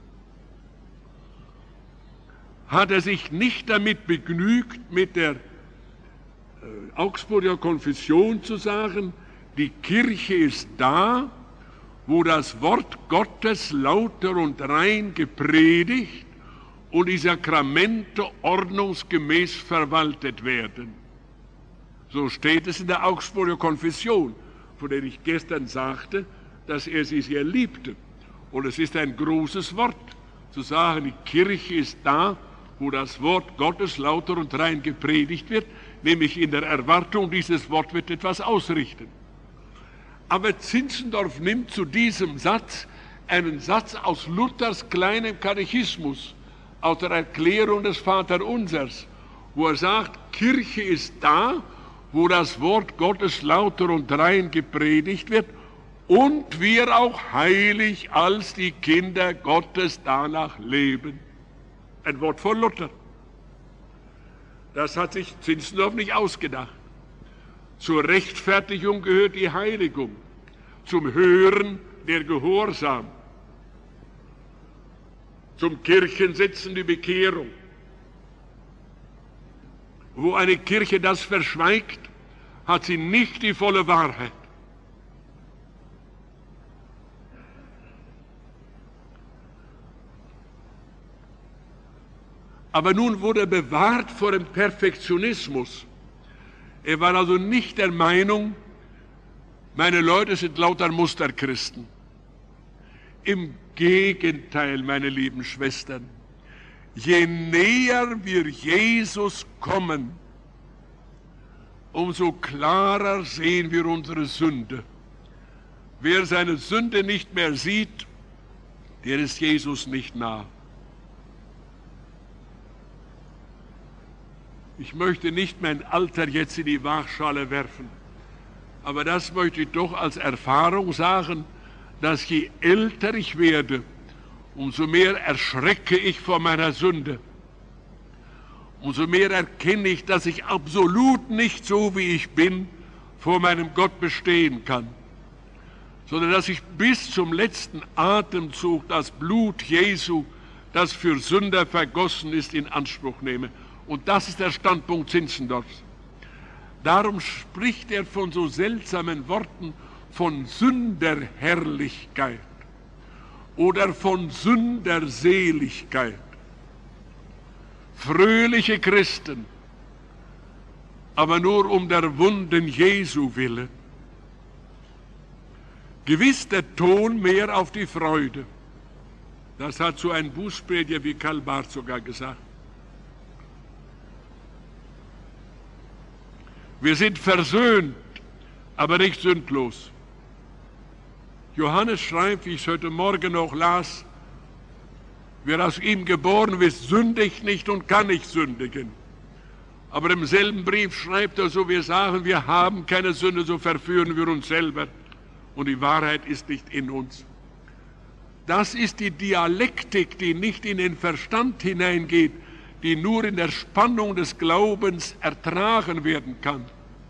hat er sich nicht damit begnügt, mit der äh, Augsburger Konfession zu sagen, die Kirche ist da, wo das Wort Gottes lauter und rein gepredigt und die Sakramente ordnungsgemäß verwaltet werden. So steht es in der Augsburger Konfession, von der ich gestern sagte, dass er sie sehr liebte. Und es ist ein großes Wort, zu sagen, die Kirche ist da, wo das Wort Gottes lauter und rein gepredigt wird, nämlich in der Erwartung, dieses Wort wird etwas ausrichten. Aber Zinzendorf nimmt zu diesem Satz einen Satz aus Luthers kleinem Katechismus, aus der Erklärung des Vaterunsers, wo er sagt, Kirche ist da, wo das Wort Gottes lauter und rein gepredigt wird und wir auch heilig als die Kinder Gottes danach leben. Ein Wort von Luther. Das hat sich Zinzendorf nicht ausgedacht. Zur Rechtfertigung gehört die Heiligung, zum Hören der Gehorsam, zum Kirchensitzen die Bekehrung. Wo eine Kirche das verschweigt, hat sie nicht die volle Wahrheit. Aber nun wurde er bewahrt vor dem Perfektionismus. Er war also nicht der Meinung, meine Leute sind lauter Musterchristen. Im Gegenteil, meine lieben Schwestern, je näher wir Jesus kommen, umso klarer sehen wir unsere Sünde. Wer seine Sünde nicht mehr sieht, der ist Jesus nicht nah. Ich möchte nicht mein Alter jetzt in die Waagschale werfen, aber das möchte ich doch als Erfahrung sagen, dass je älter ich werde, umso mehr erschrecke ich vor meiner Sünde. Umso mehr erkenne ich, dass ich absolut nicht so, wie ich bin, vor meinem Gott bestehen kann, sondern dass ich bis zum letzten Atemzug das Blut Jesu, das für Sünder vergossen ist, in Anspruch nehme. Und das ist der Standpunkt Zinzendorfs. Darum spricht er von so seltsamen Worten, von Sünderherrlichkeit oder von Sünderseligkeit. Fröhliche Christen, aber nur um der Wunden Jesu willen. Gewiss der Ton mehr auf die Freude. Das hat so ein Bußprediger wie Karl Barth sogar gesagt. Wir sind versöhnt, aber nicht sündlos. Johannes schreibt, wie ich es heute Morgen noch las, wer aus ihm geboren ist, sündigt nicht und kann nicht sündigen. Aber im selben Brief schreibt er so, wir sagen, wir haben keine Sünde, so verführen wir uns selber und die Wahrheit ist nicht in uns. Das ist die Dialektik, die nicht in den Verstand hineingeht, die nur in der Spannung des Glaubens ertragen werden kann.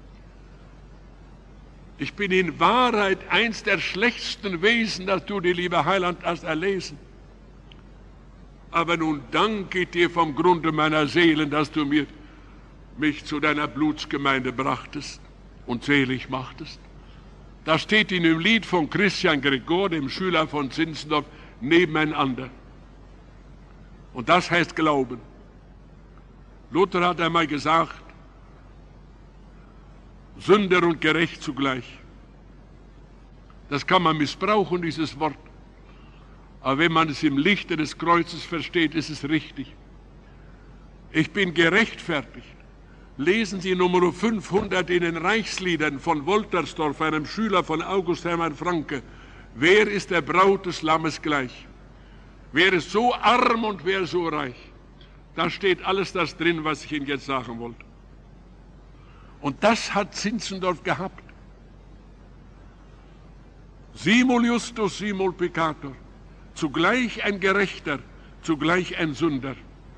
Ich bin in Wahrheit eins der schlechtesten Wesen, das du, dir, lieber Heiland, hast erlesen. Aber nun danke ich dir vom Grunde meiner Seelen, dass du mir, mich zu deiner Blutsgemeinde brachtest und selig machtest. Das steht in dem Lied von Christian Gregor, dem Schüler von Zinzendorf, nebeneinander. Und das heißt Glauben. Luther hat einmal gesagt, Sünder und gerecht zugleich. Das kann man missbrauchen, dieses Wort. Aber wenn man es im Lichte des Kreuzes versteht, ist es richtig. Ich bin gerechtfertigt. Lesen Sie Nummer fünfhundert in den Reichsliedern von Woltersdorf, einem Schüler von August Hermann Francke. Wer ist der Braut des Lammes gleich? Wer ist so arm und wer so reich? Da steht alles das drin, was ich Ihnen jetzt sagen wollte. Und das hat Zinzendorf gehabt. Simul justus, simul peccator, zugleich ein Gerechter, zugleich ein Sünder.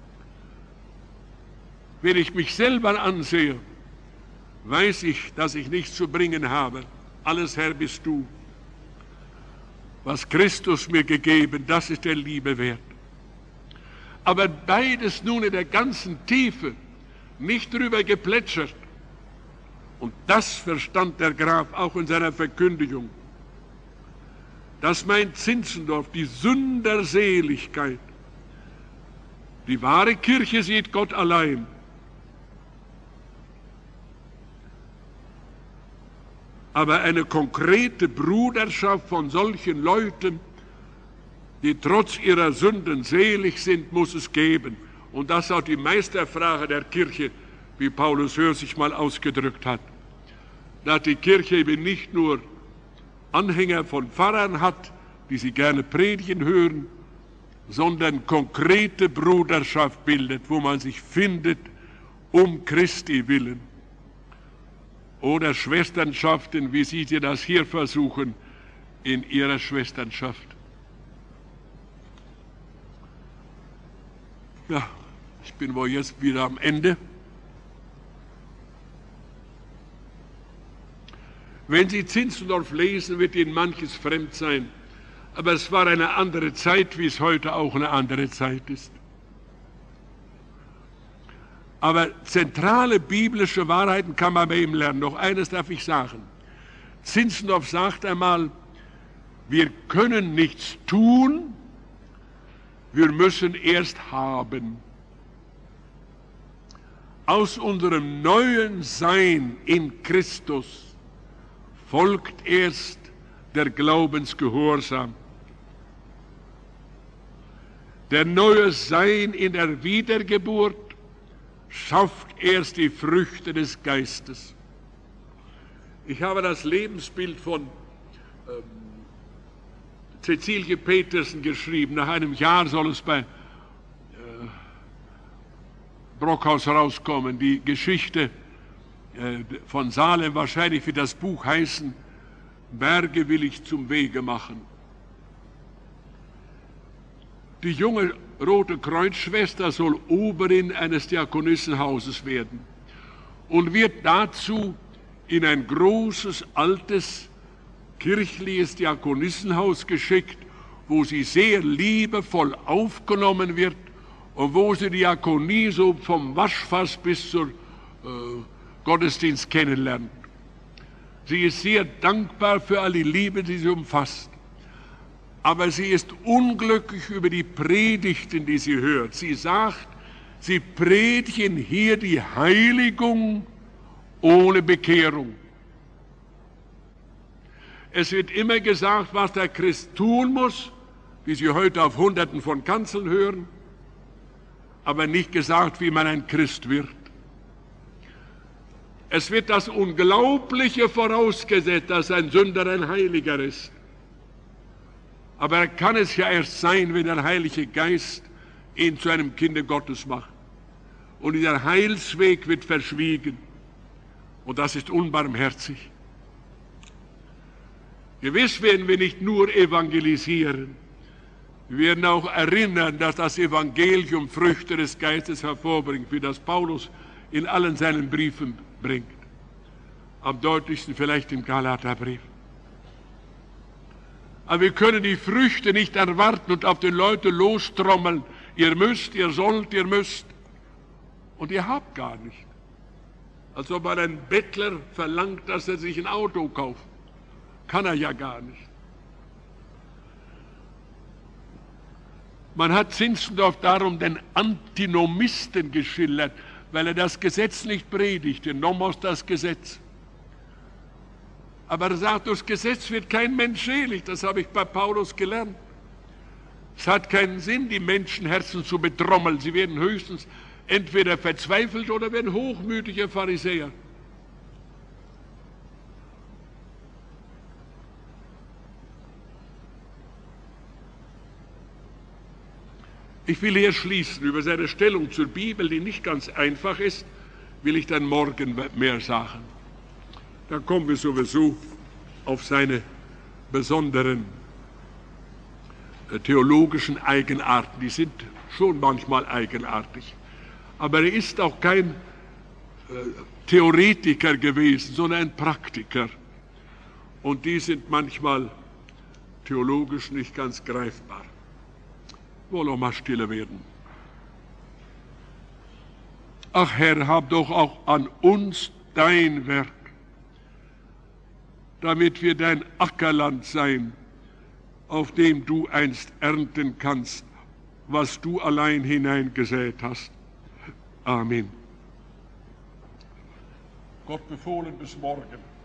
Wenn ich mich selber ansehe, weiß ich, dass ich nichts zu bringen habe. Alles, Herr, bist du. Was Christus mir gegeben, das ist der Liebe wert. Aber beides nun in der ganzen Tiefe, nicht drüber geplätschert. Und das verstand der Graf auch in seiner Verkündigung. Das meint Zinzendorf, die Sünderseligkeit. Die wahre Kirche sieht Gott allein. Aber eine konkrete Bruderschaft von solchen Leuten, die trotz ihrer Sünden selig sind, muss es geben. Und das ist auch die Meisterfrage der Kirche, wie Paulus Hör sich mal ausgedrückt hat. Dass die Kirche eben nicht nur Anhänger von Pfarrern hat, die sie gerne predigen hören, sondern konkrete Bruderschaft bildet, wo man sich findet, um Christi willen. Oder Schwesternschaften, wie Sie das hier versuchen, in Ihrer Schwesternschaft. Ja, ich bin wohl jetzt wieder am Ende. Wenn Sie Zinzendorf lesen, wird Ihnen manches fremd sein. Aber es war eine andere Zeit, wie es heute auch eine andere Zeit ist. Aber zentrale biblische Wahrheiten kann man bei ihm lernen. Noch eines darf ich sagen. Zinzendorf sagt einmal, wir können nichts tun, wir müssen erst haben. Aus unserem neuen Sein in Christus folgt erst der Glaubensgehorsam. Der neue Sein in der Wiedergeburt schafft erst die Früchte des Geistes. Ich habe das Lebensbild von ähm, Cäcilie Petersen geschrieben. Nach einem Jahr soll es bei äh, Brockhaus rauskommen. Die Geschichte äh, von Salem, wahrscheinlich wird das Buch heißen, Berge will ich zum Wege machen. Die junge Rote Kreuzschwester soll Oberin eines Diakonissenhauses werden und wird dazu in ein großes, altes, kirchliches Diakonissenhaus geschickt, wo sie sehr liebevoll aufgenommen wird und wo sie die Diakonie so vom Waschfass bis zum äh, Gottesdienst kennenlernt. Sie ist sehr dankbar für all die Liebe, die sie umfasst. Aber sie ist unglücklich über die Predigten, die sie hört. Sie sagt, sie predigen hier die Heiligung ohne Bekehrung. Es wird immer gesagt, was der Christ tun muss, wie Sie heute auf Hunderten von Kanzeln hören, aber nicht gesagt, wie man ein Christ wird. Es wird das Unglaubliche vorausgesetzt, dass ein Sünder ein Heiliger ist. Aber er kann es ja erst sein, wenn der Heilige Geist ihn zu einem Kinde Gottes macht. Und dieser Heilsweg wird verschwiegen. Und das ist unbarmherzig. Gewiss werden wir nicht nur evangelisieren. Wir werden auch erinnern, dass das Evangelium Früchte des Geistes hervorbringt, wie das Paulus in allen seinen Briefen bringt. Am deutlichsten vielleicht im Galaterbrief. Aber wir können die Früchte nicht erwarten und auf die Leute lostrommeln. Ihr müsst, ihr sollt, ihr müsst. Und ihr habt gar nicht. Als ob man ein Bettler verlangt, dass er sich ein Auto kauft. Kann er ja gar nicht. Man hat Zinzendorf darum den Antinomisten geschildert, weil er das Gesetz nicht predigte, Nomos das Gesetz. Aber er sagt, durch Gesetz wird kein Mensch selig, das habe ich bei Paulus gelernt. Es hat keinen Sinn, die Menschenherzen zu betrommeln. Sie werden höchstens entweder verzweifelt oder werden hochmütige Pharisäer. Ich will hier schließen. Über seine Stellung zur Bibel, die nicht ganz einfach ist, will ich dann morgen mehr sagen. Da kommen wir sowieso auf seine besonderen theologischen Eigenarten. Die sind schon manchmal eigenartig. Aber er ist auch kein äh, Theoretiker gewesen, sondern ein Praktiker. Und die sind manchmal theologisch nicht ganz greifbar. Wollen wir mal stille werden. Ach Herr, hab doch auch an uns dein Werk, damit wir dein Ackerland sein, auf dem du einst ernten kannst, was du allein hineingesät hast. Amen. Gott befohlen bis morgen.